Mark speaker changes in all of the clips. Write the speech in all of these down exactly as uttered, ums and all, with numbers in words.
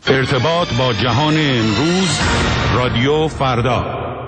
Speaker 1: ارتباط با جهان امروز، رادیو فردا.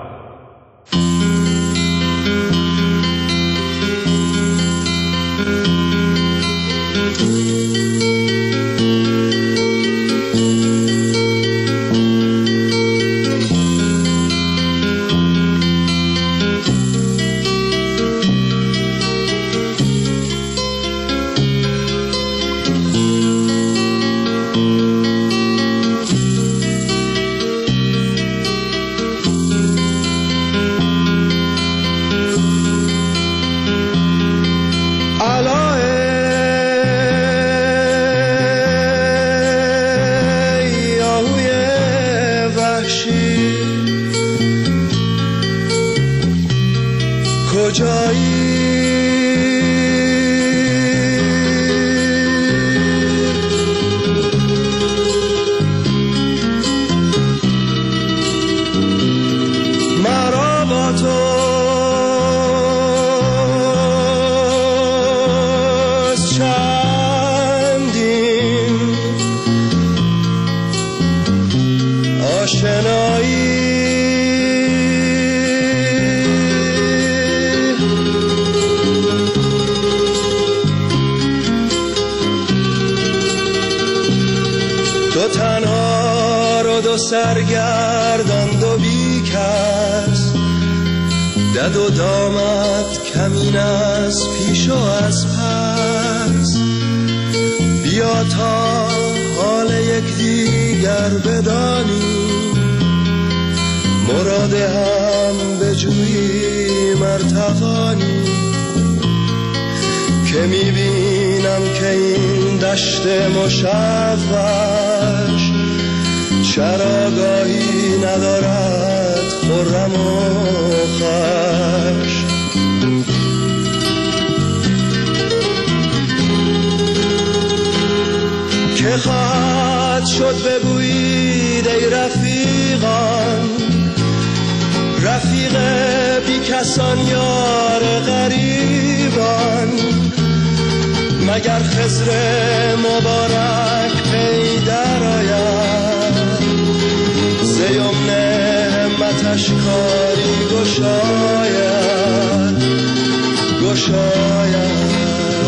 Speaker 2: سرگردان و بیکس دد و دامت کمین از پیش و از پس، بیا تا حال یک دیگر بدانی، مراد هم بجوییم ارتقانی، که میبینم که این دشت مشوش چراگاهی ندارد خرم و خوش. که خواهد شد بگویید ای رفیقان، رفیق بی کسان یار غریبان، مگر خضر مبارک پی در آید، ز یمن همتش کاری گشاید گشاید.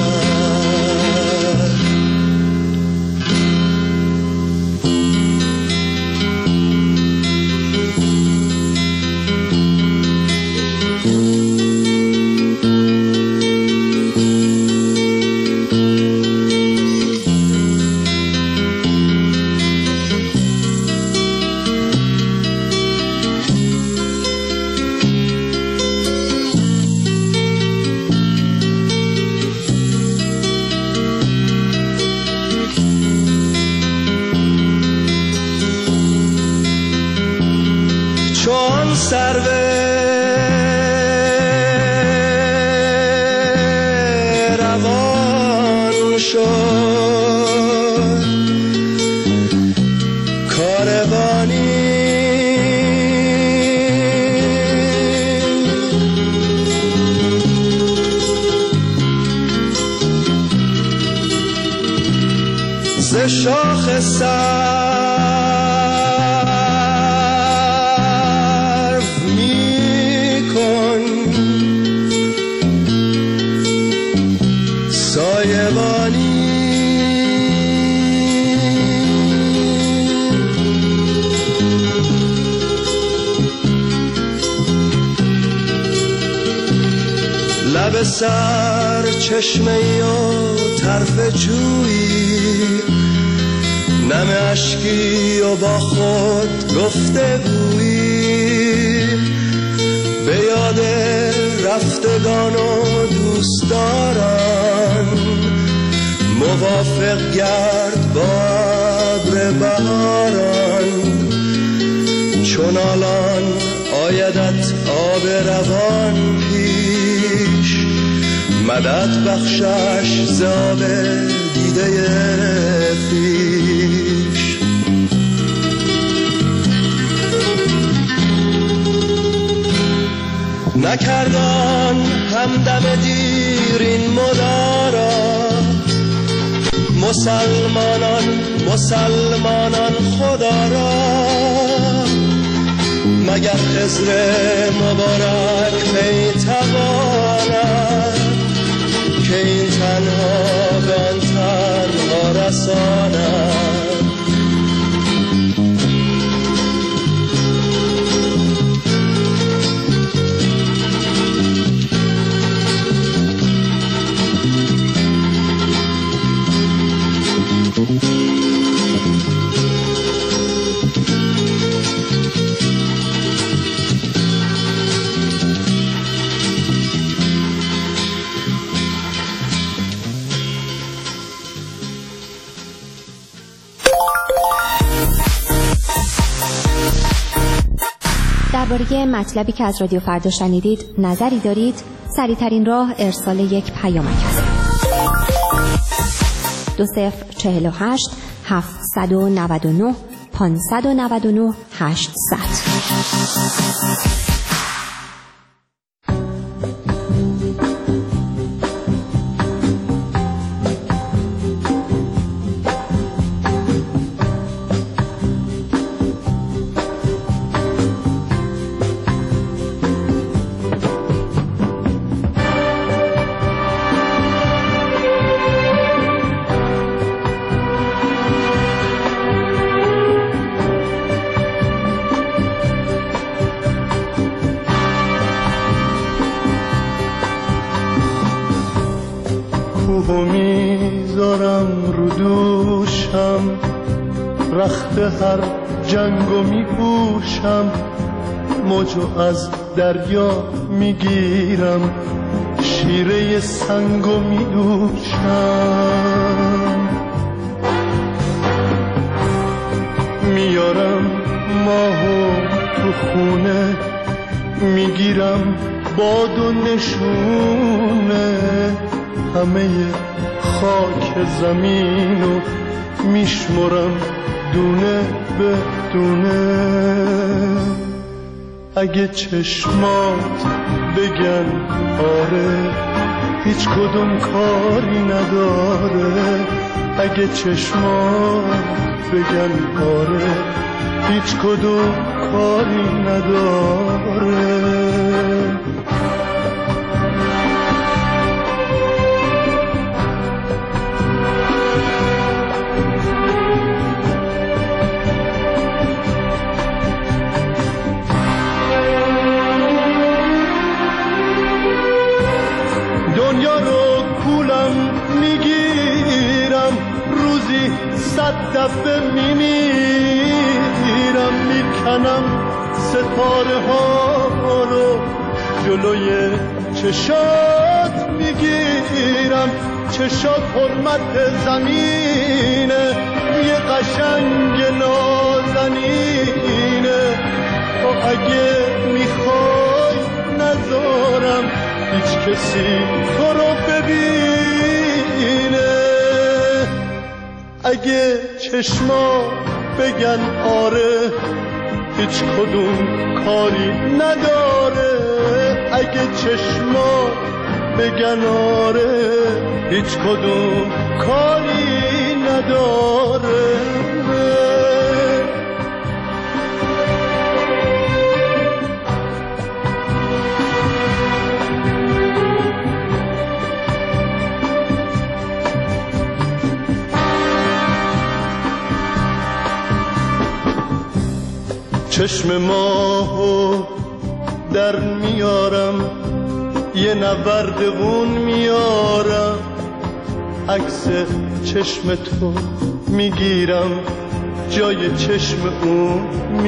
Speaker 2: سرو روان شد کاروانی، ز شاخ سر لب سر چشمه و طرف جویی، نم اشکی و با خود گفته گویی، به یاد رفتگان و دوستداران، موافق گرد با ابر بهاران، چون الان آیدت آب روان پیش، مدد بخشش ز آب دیده خویش. نکردان همدم دیر این مدارا، مسلمانان مسلمانان خدا را مگر خضر مبارک می تواند که این تنها به آن تنها رساند.
Speaker 3: درباره مطلبی که از رادیو فردا شنیدید نظری دارید؟ سریع‌ترین راه ارسال یک پیامک است. دو صفر چهل و هشت هفتصد و نود و نه پانصد و نود و نه هشتصد.
Speaker 2: کوهو میذارم رو دوشم، رخت هر جنگو میپوشم، موجو از دریا میگیرم، شیره سنگو میدوشم، میارم ماهو تو خونه، میگیرم باد و نشونه، همه خاک زمینو میشمرم دونه به دونه. اگه چشمات بگن آره هیچ کدوم کاری نداره، اگه چشمات بگن آره هیچ کدوم کاری نداره. دنیا رو کولم میگیرم، روزی صد دفعه میمیرم، میکنم ستاره ها رو جلوی چشات میگیرم، چشات حرمت زمینه، یه قشنگ نازنینه، و اگه میخوای نذارم هیچ کسی تو رو ببینه. اگه چشما بگن آره هیچ کدوم کاری نداره، اگه چشما بگن آره هیچ کدوم کاری نداره. چشم ماهو در میارم، یه نوردگون میارم، عکس چشم تو میگیرم، جای چشم اون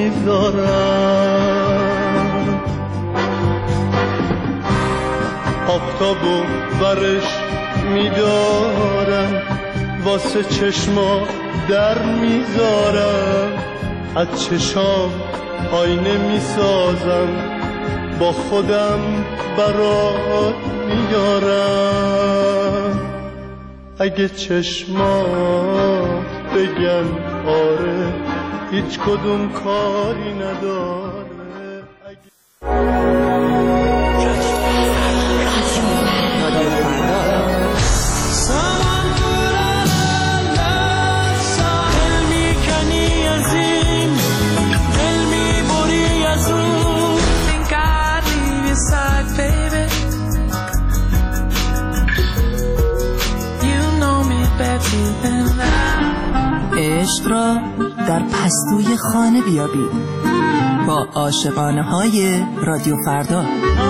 Speaker 2: میذارم، آفتابو برش میدارم، واسه چشما در میذارم، از چشام آینه میسازم، با خودم برات میارم. اگه چشمات بگن آره هیچ کدوم کاری نداره.
Speaker 4: عشق را در پستوی خانه بیابید با عاشقانه های رادیو فردا.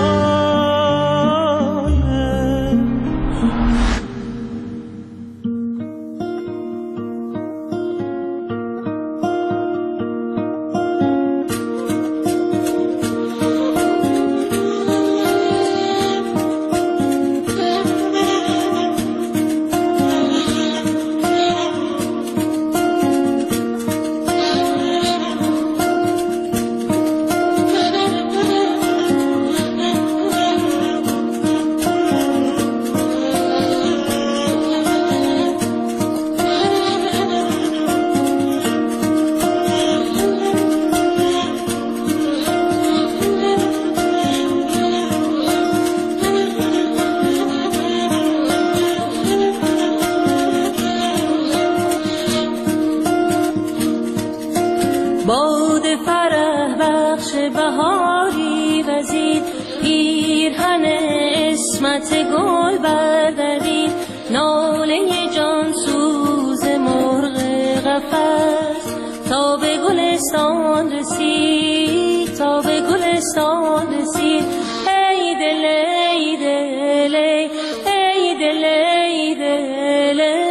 Speaker 5: باد فرح بخش بهاری وزید، پیرهن اسمت گل بردارید، ناله جان سوز مرغ قفس تا به گلستان رسید، تا به گلستان رسید. ای دل ای دل ای دل ای دل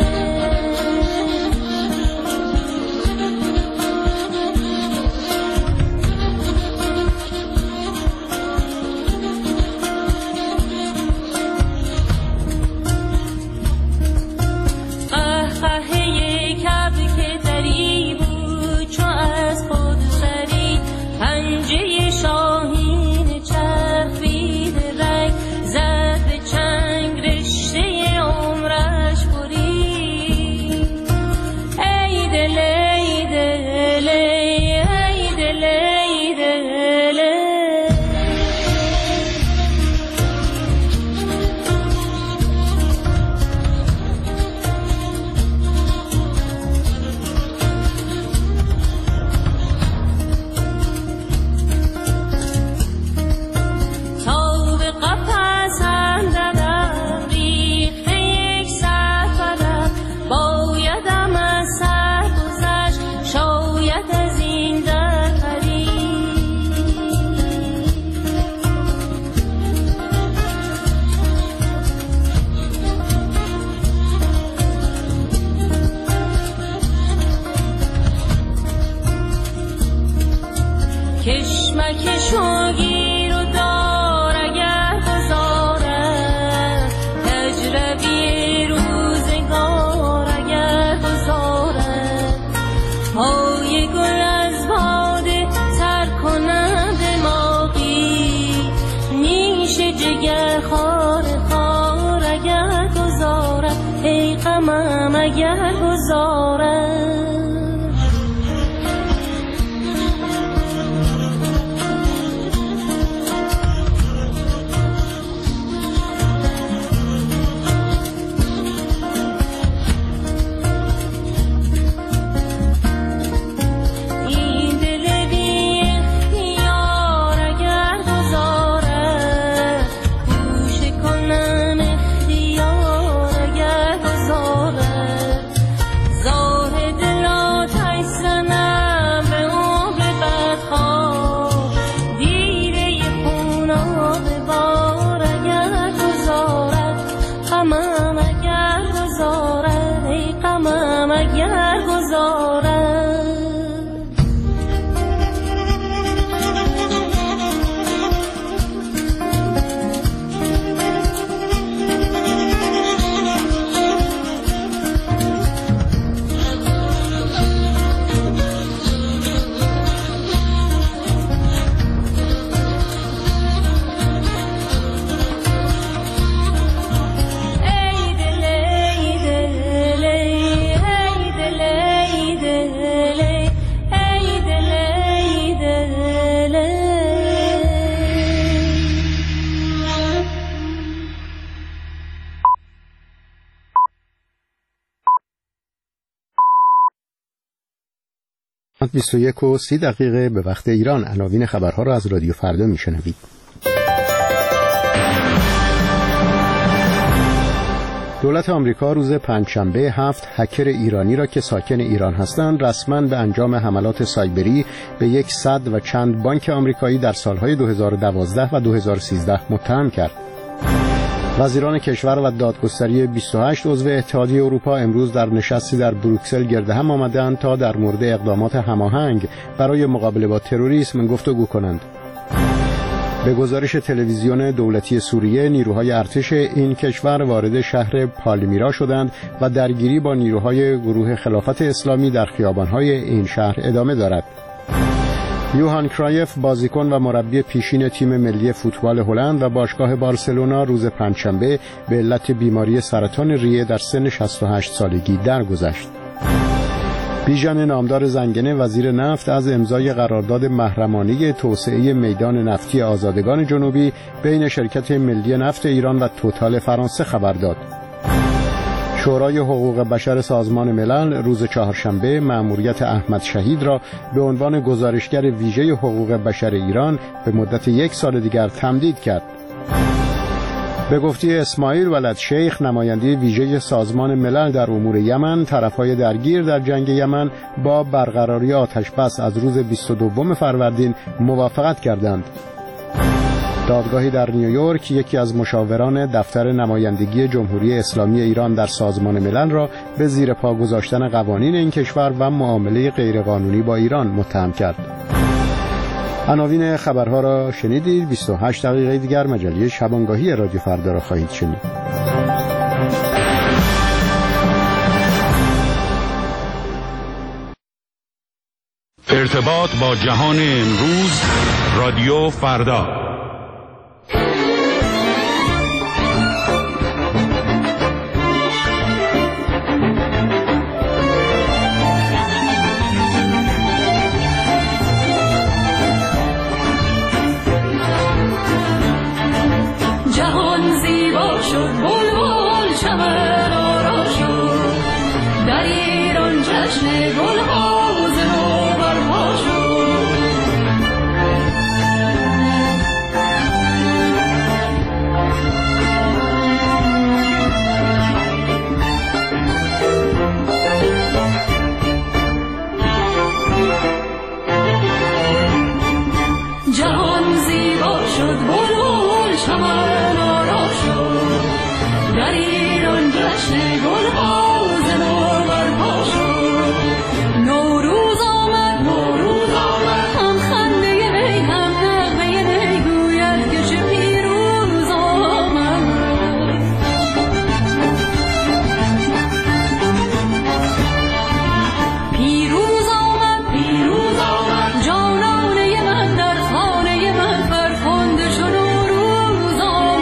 Speaker 5: اگر گذارم.
Speaker 6: بیست و یک و سی دقیقه به وقت ایران. عناوین خبرها را از رادیو فردا میشنوید. دولت آمریکا روز پنجشنبه هفت هکر ایرانی را که ساکن ایران هستند رسما به انجام حملات سایبری به یک صد و چند بانک آمریکایی در سالهای دو هزار و دوازده و دو هزار و سیزده متهم کرد. وزیران کشور و دادگستری بیست و هشت عضو اتحادیه اروپا امروز در نشستی در بروکسل گرد هم آمدند تا در مورد اقدامات هماهنگ برای مقابله با تروریسم گفتگو کنند. به گزارش تلویزیون دولتی سوریه، نیروهای ارتش این کشور وارد شهر پالمیرا شدند و درگیری با نیروهای گروه خلافت اسلامی در خیابان‌های این شهر ادامه دارد. یوهان کرایف، بازیکن و مربی پیشین تیم ملی فوتبال هلند و باشگاه بارسلونا، روز پنجشنبه به علت بیماری سرطان ریه در سن شصت و هشت سالگی درگذشت. بیژن نامدار زنگنه، وزیر نفت، از امضای قرارداد محرمانه توسعه میدان نفتی آزادگان جنوبی بین شرکت ملی نفت ایران و توتال فرانسه خبر داد. شورای حقوق بشر سازمان ملل روز چهارشنبه مأموریت احمد شهید را به عنوان گزارشگر ویژه حقوق بشر ایران به مدت یک سال دیگر تمدید کرد. به گفته اسماعیل ولد شیخ، نماینده ویژه سازمان ملل در امور یمن، طرفهای درگیر در جنگ یمن با برقراری آتشبس از روز بیست و دوم فروردین موافقت کردند. دادگاهی در نیویورک یکی از مشاوران دفتر نمایندگی جمهوری اسلامی ایران در سازمان ملل را به زیر پا گذاشتن قوانین این کشور و معامله غیرقانونی با ایران متهم کرد. عناوین خبرها را شنیدید. بیست و هشت دقیقه دیگر مجله شبانگاهی رادیو فردا را خواهید شنید.
Speaker 1: ارتباط با جهان امروز، رادیو فردا.
Speaker 5: جانانه من در خانه من فرخنده شد و روز آمد.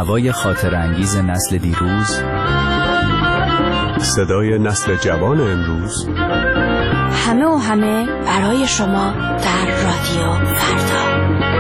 Speaker 7: نوای خاطر انگیز نسل دیروز،
Speaker 8: صدای نسل جوان امروز،
Speaker 9: همه و همه برای شما در رادیو فردا.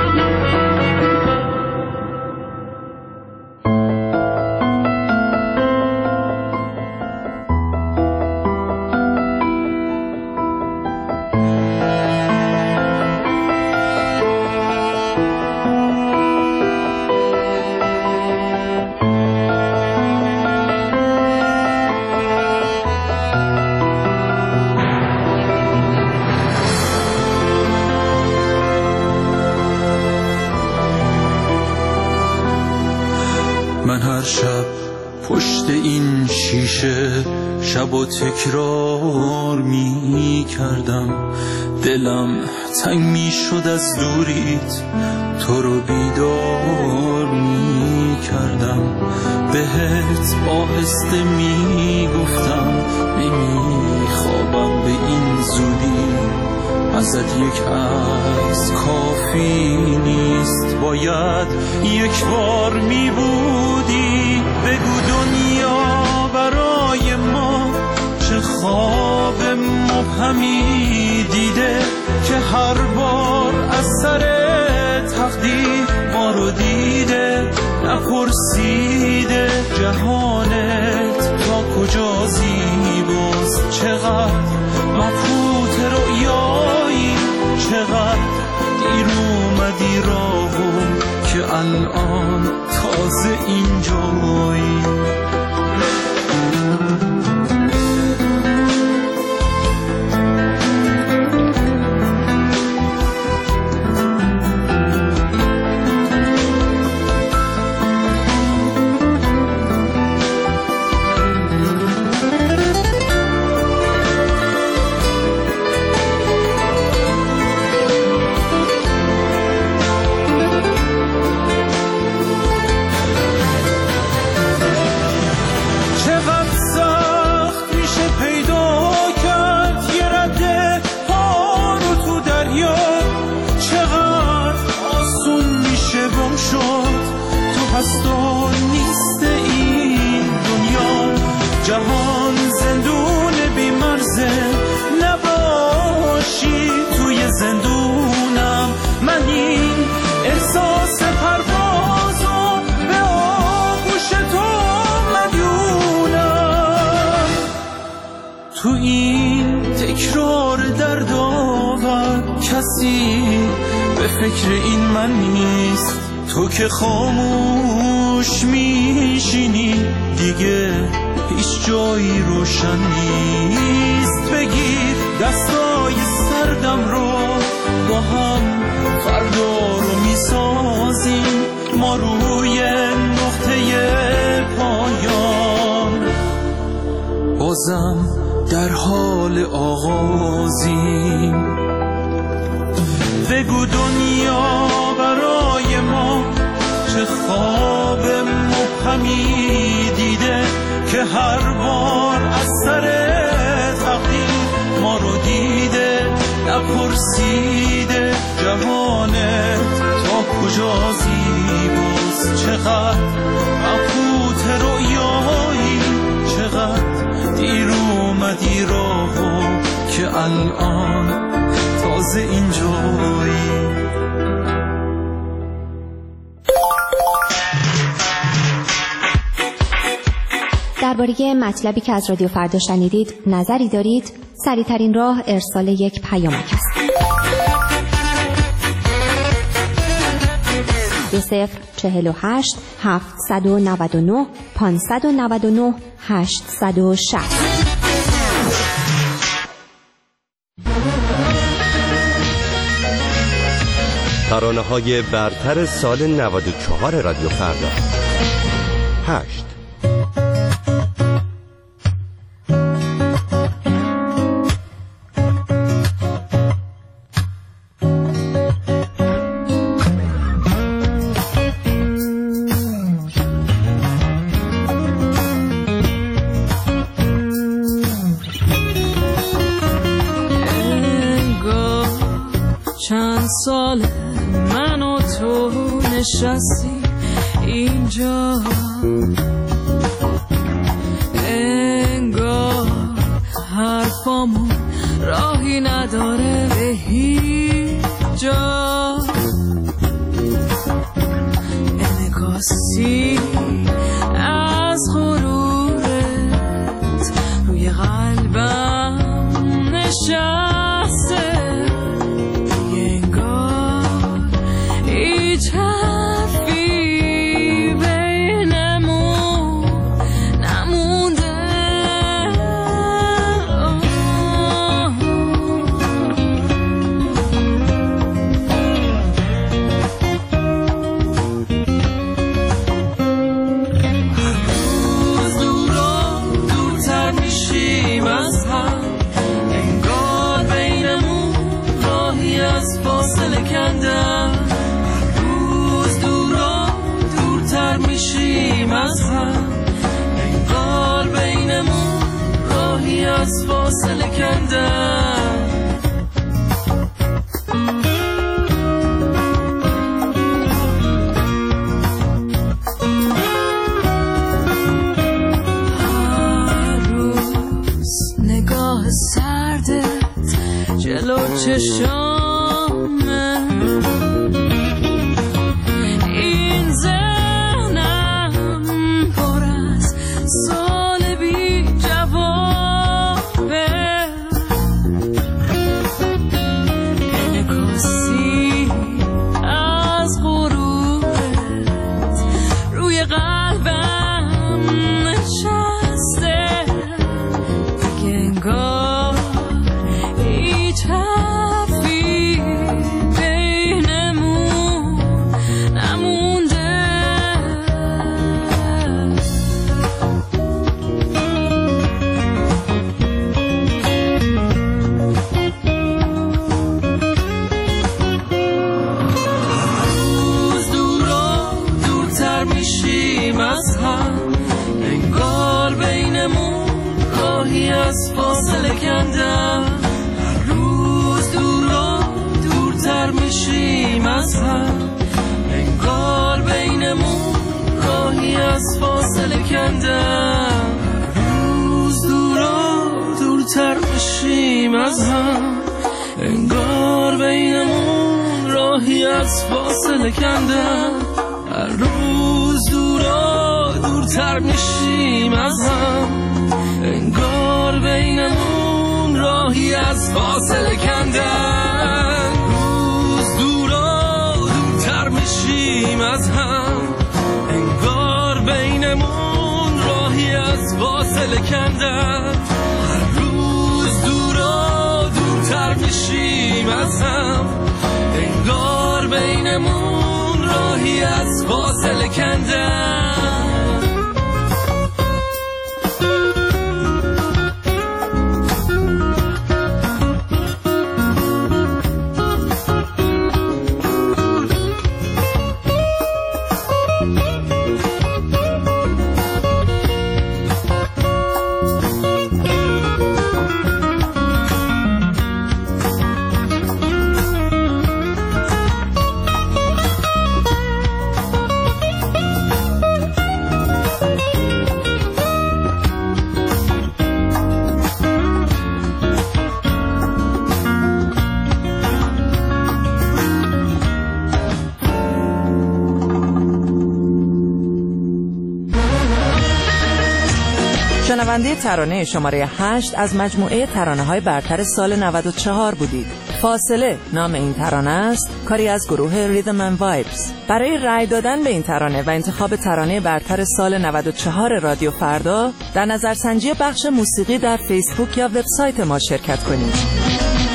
Speaker 10: من هر شب پشت این شیشه شب و تکرار می کردم، دلم تنگ می شد از دوریت، تو رو بیدار می کردم، بهت آهسته می گفتم نمی خوابم به این زودی، ازت یک عکس کافی نیست، باید یک بار می بودی. بگو دنیا برای ما چه خواب مبهمی دیده که هر بار از سر تقدیر ما رو دیده، نپرسیده جهانت تا کجا زیباست، چقدر مبهوت رؤیایی، چقدر دیر اومدی راهو که الان تازه اینجایی. جهان زندون بی مرزه، نباشی توی زندونم، من این احساس پروازو به آغوش تو مدیونم. تو این تکرار دردآور کسی به فکر این من نیست، تو که خاموش میشینی دیگه هیچ جایی روشن نیست. بگیر دستای سردم رو با هم فردا رو میسازیم، ما روی نقطه پایان بازم در حال آغازیم. بگو دنیا برای ما چه خواب مبهمی دیده که هر بار از سر تقدیر ما رو دیده، نپرسیده جهانت تا کجا زیباست، چقدر مبهوت رؤیایی، چقدر دیر اومدی راهو که الان تازه اینجایی.
Speaker 3: درباره مطلبی که از رادیو فردا شنیدید نظری دارید؟ سریع‌ترین راه ارسال یک پیامک است. دو صفر چهل و هشت هفتصد و نود و نه پانصد و نود و نه هشتصد و شصت.
Speaker 11: ترانه‌های برتر سال نود و چهار رادیو فردا. هشت.
Speaker 5: چند سال من و تو نشستیم اینجا انگار حرفامون راهی نداره به هیچ جا، انعکاسی از غرورت روی قلبم نشسته، انگار هیچ حرفی بینمون نمونده. روز دورا دورتر میشیم از هم، انگار بینمون راهی از فاصله کندم. روز دورا دورتر میشیم از هم، انگار بینمون راهی از فاصله کندم. هر روز نگاه سردت جلو چشامه، این ذهنم پر از سوال بی جوابه، انعکاسی از غرورت روی قلبم نشسته، دیگه انگار هیچ حرفی بینمون نمونده. روز دورا دورتر میشیم از هم، انگار بینمون راهی از فاصله کندم. هر روز دورا دورتر میشیم از هم، انگار بینمون راهی از فاصله کندم. روز دورا دورتر میشیم از هم، انگار بینمون راهی از فاصله کندم. هر روز دورا دورتر میشیم از هم، انگار بینمون راهی از فاصله کندم. روز دورا دورتر میشیم از هم، انگار بینمون راهی از فاصله کندم. هر روز دورا دورتر میشیم از هم، انگار بینمون راهی از فاصله کندم.
Speaker 12: شنونده ترانه شماره هشت از مجموعه ترانه‌های برتر سال نود و چهار بودید. فاصله نام این ترانه است، کاری از گروه ریدم اند وایبز. برای رأی دادن به این ترانه و انتخاب ترانه برتر سال نود و چهار رادیو فردا در نظرسنجی بخش موسیقی در فیسبوک یا وبسایت ما شرکت کنید.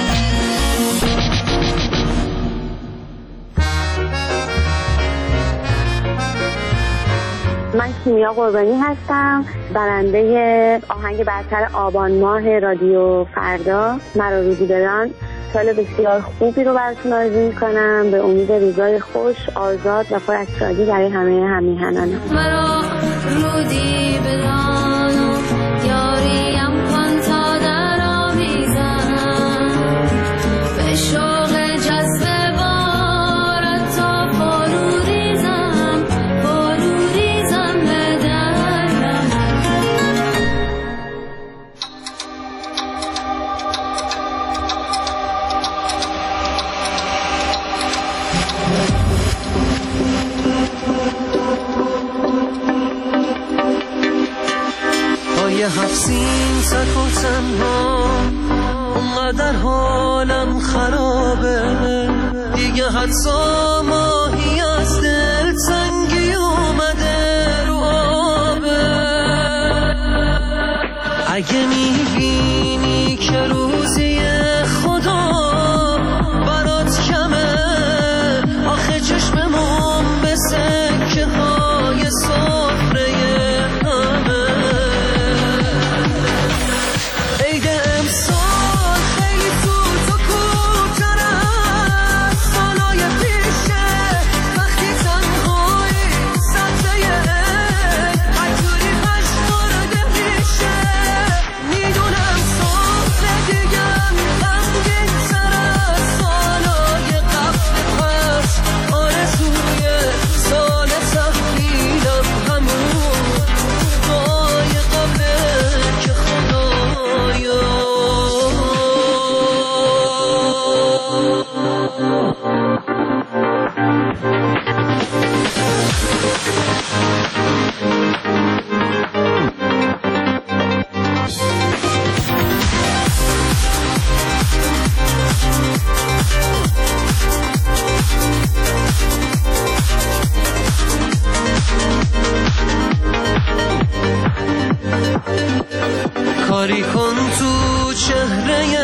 Speaker 13: من کیمیا قربانی هستم، برنده آهنگ برتر آبان ماه رادیو فردا مرا روزی بدان. سال بسیار خوبی رو براتون آرزو می‌کنم، به امید روزای خوش، آزاد و پر از شادی برای همه همیهنانم.
Speaker 5: مرا رودی بدان یاریم کن تا در آویزم، به شوق جذب بارت تا فرو ریزم، فرو
Speaker 10: روز این تک و تنها اونقدر حالم خرابه دیگه حتی ماهی از دل تنگی اومده رو آبه اگه میبینی که روزی خدا برات کمه آخه چشممون به سکه های سفره همه عید امسال خیلی زود و کوتر از سالای پیشه وقتی تنهایی سبزه عطوری پش مورده پیشه میدونم سفره دیگم غمگین تر از سالای قبل پس آرزوی سال تحویلم همون دعای قبله که خدایا کاری کن تو چهره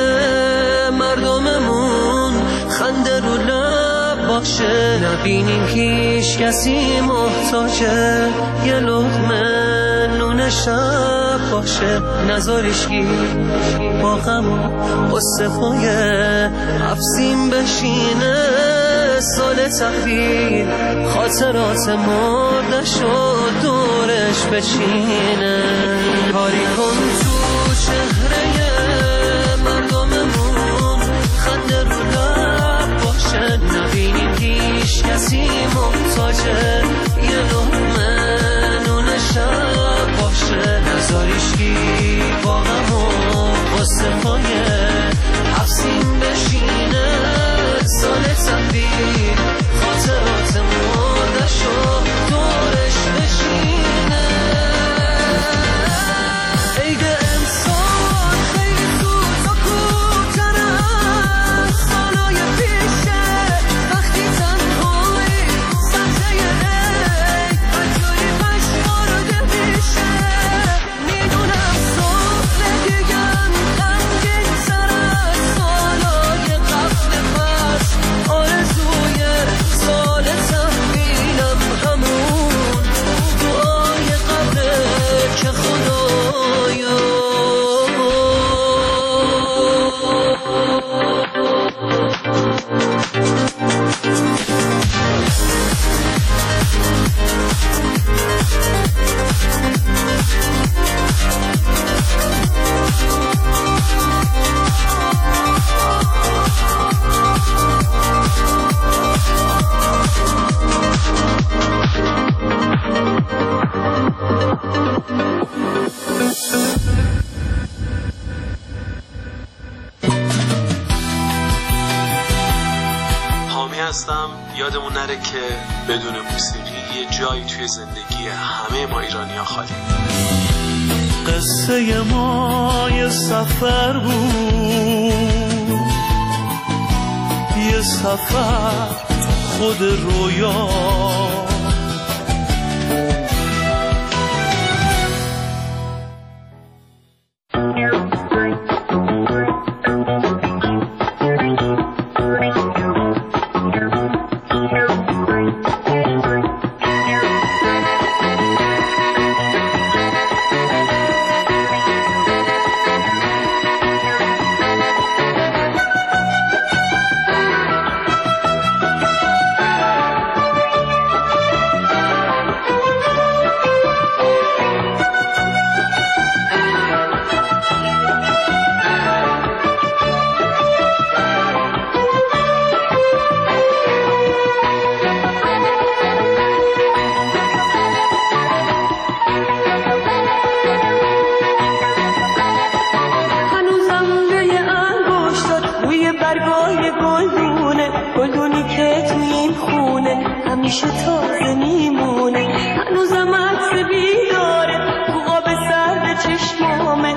Speaker 10: مردممون خنده رو لب باشه نبینیم هیچ کسی محتاجه یه لقمه نون شب باشه نذاریش گیر با غم و قصه پای افسیم بشینه سال تحویل خاطرات مردش و دورش بچینه کاری کن تو چهره مردممون خنده رو لب باشه نبینیم هیچ کسی محتاجه یه لقمه نون شب باشه نذاریش گیر با غم و قصه پای افسیم بشینه سال تحویل خاطرات مردش و دورش بشینه عید امسال خیلی زود و کوتر از سالای پیشه وقتی تنهایی سبزه عید عطوری پش مورده پیشه میدونم سفره دیگم غمگین تر از سالای قبل پس آرزوی سال تحویلم همون دعای قبله که خدایا
Speaker 14: حامی هستم. یادمون نره که بدون موسیقی یه جایی توی زندگی همه ما ایرانی‌ها خالی.
Speaker 10: قصه ما یه سفر بود یه سفر خود رویا
Speaker 15: برگای گلدونه گلدونی که تو این خونه همیشه تازه میمونه هنوزم عکس بیداره تو آب سرد چشمامه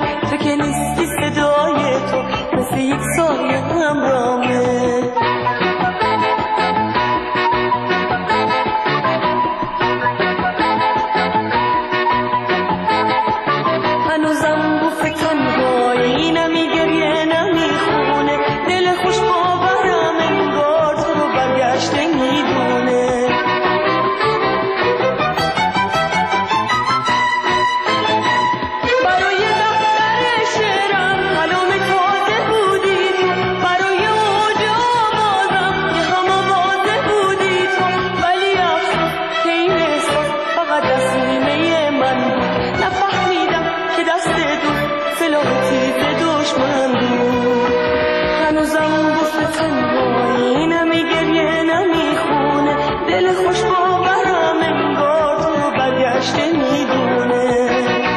Speaker 15: دل خوش باورم انگار تو برگشته میدونه.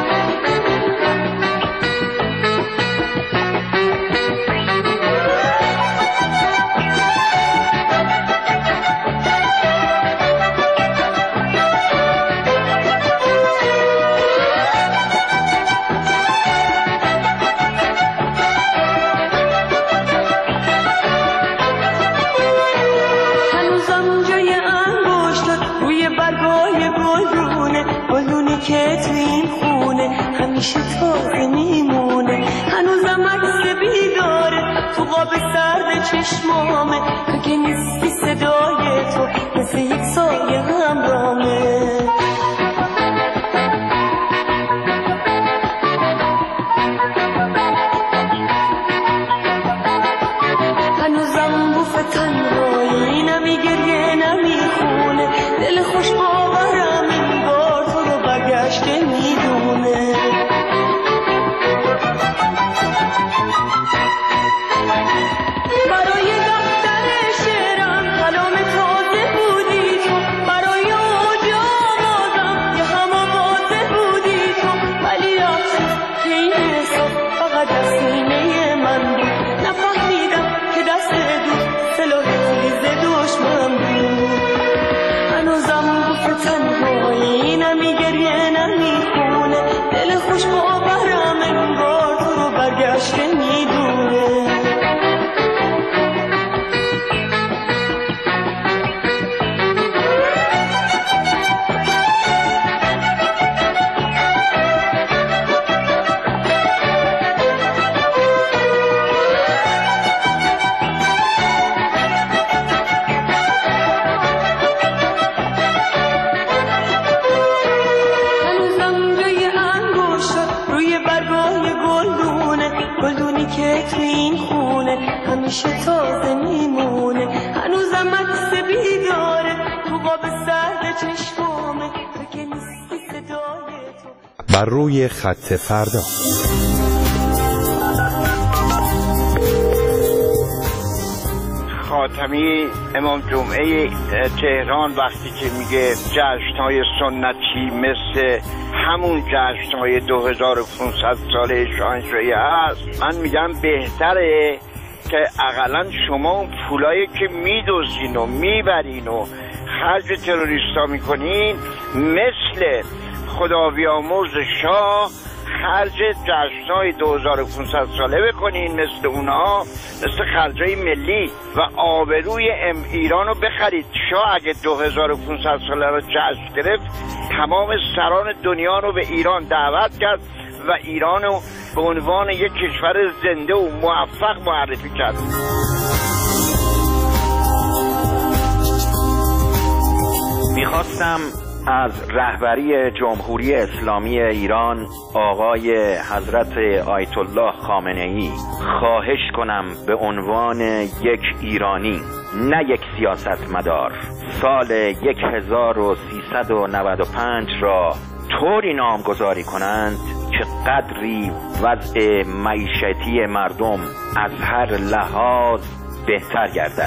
Speaker 15: که تو این خونه همیشه تازه میمونه. هنوزم عکس بیداره تو قاب سرد چشمامه. تو که نیستی صدای تو مثل یک سایه همرامه. هنوزم بوف تنهایی نمیگریه نمیخونه. دل خوش باورم انگار تو رو برگشته میدونه. برای دفتر شعرم کلام تازه بودی تو. برای اوج آوازم یه هم آوازه بودی تو. ولی افسوس که این حساب فقط از سینه من بود. نفهمیدم که دست دوست سلاح تیز دشمن بود. هنوزم بوف تنهایی نمیگریه نمیخونه. دل خوش باورم انگار تو رو برگشته میدونه. که تو این خونه همیشه تازه میمونه. هنوزم عکس بیداره تو قاب سرد چشمامه. تو که نیستی صدای تو.
Speaker 11: بر روی خط فردا.
Speaker 16: خاتمی امام جمعه تهران وقتی که میگه جشن‌های سنتی مثل همون جشن‌های دو هزار و پانصد ساله شاهنشاهی هست، من میگم بهتره که اقلا شما اون پولایی که میدوزین و میبرین و خرج تروریستا میکنین مثل خدا بیامرز شاه خرج جشن‌های دو هزار و پانصد ساله بکنین، مثل اونها، مثل خرجای ملی و آبروی ام ایران رو بخرید. شاه اگه دو هزار و پانصد ساله رو جشن گرفت تمام سران دنیا رو به ایران دعوت کرد و ایران رو به عنوان یک کشور زنده و موفق معرفی کرد.
Speaker 17: میخواستم از رهبری جمهوری اسلامی ایران آقای حضرت آیت الله خامنه‌ای خواهش کنم به عنوان یک ایرانی، نه یک سیاستمدار، سال هزار و سیصد و نود و پنج را طوری نامگذاری کنند که قدری وضع معیشتی مردم از هر لحاظ بهتر گردد.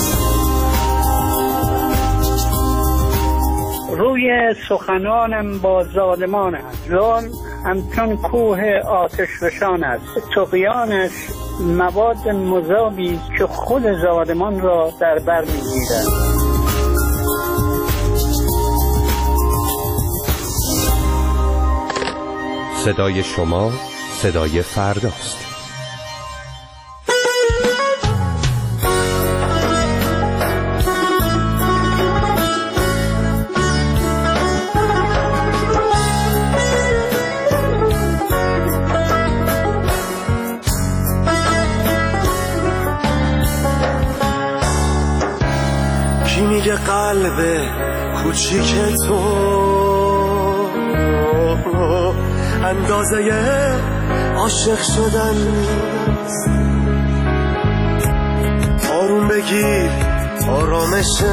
Speaker 18: روی سخنانم با ظالمان است. ظلم همچون کوه آتش فشان است. طغیانش مواد مذابی که خود ظالمان را در بر میگیرد.
Speaker 11: صدای شما صدای فرداست.
Speaker 10: میگه قلب کوچیک تو اندازه عاشق شدن نیست. آروم بگیر آرامش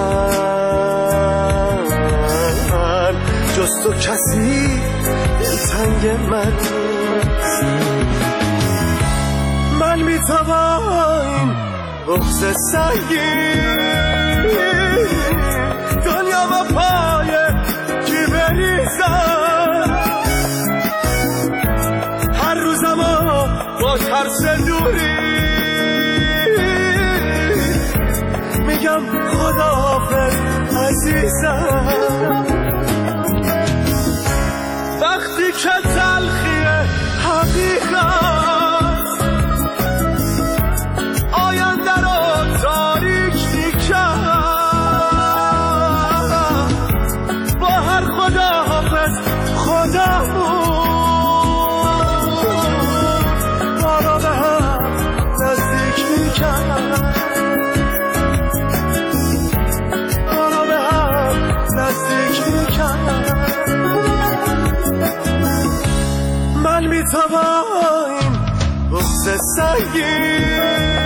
Speaker 10: من، جز تو کسی دلتنگ من نیست. من میتوان بغض سنگین عمری میگم خداحافظ عزیزم. وقتی که تلخی حقیقت آینده رو تاریک میکرد، با هر خداحافظ خدامون ما را به هم نزدیک میکرد، ما را به هم نزدیک میکرد. من میتوان بغض سنگین